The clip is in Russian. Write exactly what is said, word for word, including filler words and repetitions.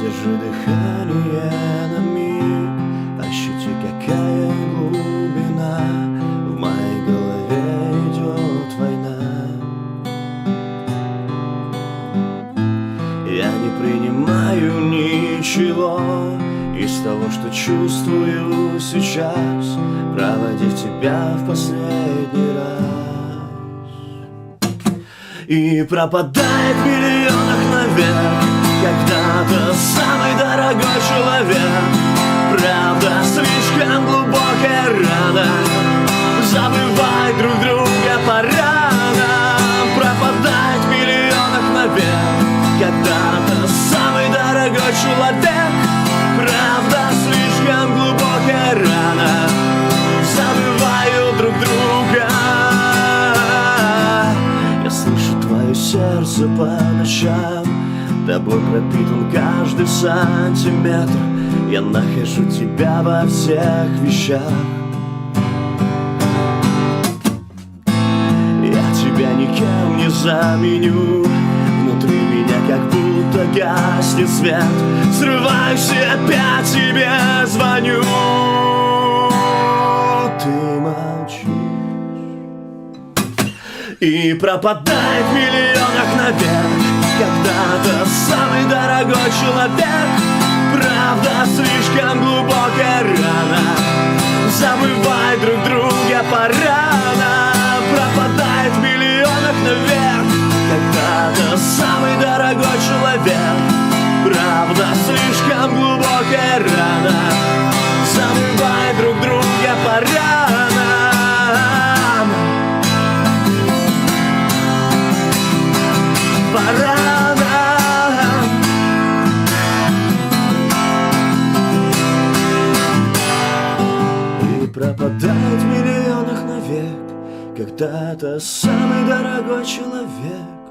Задержи дыхание на миг, ощути, какая глубина. В моей голове идет война. Я не принимаю ничего из того, что чувствую сейчас, проводив тебя в последний раз. И пропадает в миллионах наверх когда-то самый дорогой человек. Правда, слишком глубокая рана, забывать друг друга пора нам. Пропадает в миллионах наверх когда-то самый дорогой человек. Правда, слишком глубокая рана, забываю друг друга. Я слышу твое сердце по ночам, тобой пропитан каждый сантиметр. Я нахожу тебя во всех вещах. Я тебя никем не заменю. Внутри меня как будто гаснет свет. Срываюсь и опять тебе звоню. Ты молчишь. И пропадает в миллионах наверх когда-то самый дорогой человек. Правда, слишком глубокая рана, забывать друг друга пора нам. Пропадает в миллионах наверх когда-то самый дорогой человек. Правда, слишком глубокая рана, забывать друг друга пора нам. Пора нам. И пропадает в миллионах навек когда-то самый дорогой человек.